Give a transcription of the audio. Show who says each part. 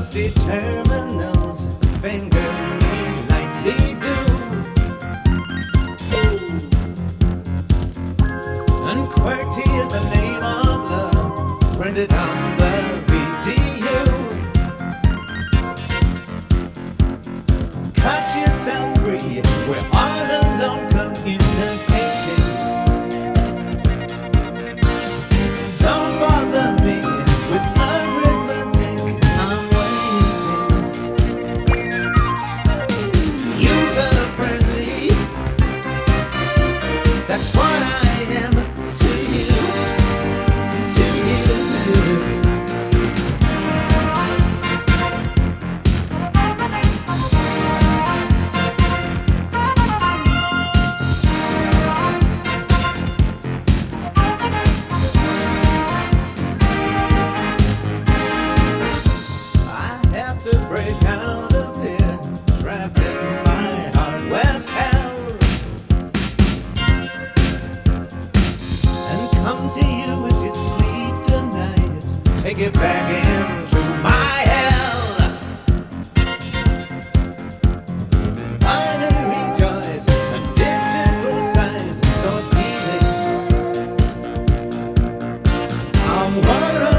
Speaker 1: rusty terminals finger me lightly do. And QWERTY is the name of love printed on the VDU. Cut yourself free, we're all alone communicating. Don't bother me with arithmetic, I'm waiting. User friendly, that's what I am to you, to you. To break out of here, trapped in my heart, West hell, and come to you as you sleep tonight. Take it back into my hell. Binary joys and digital signs, so appealing. I'm one of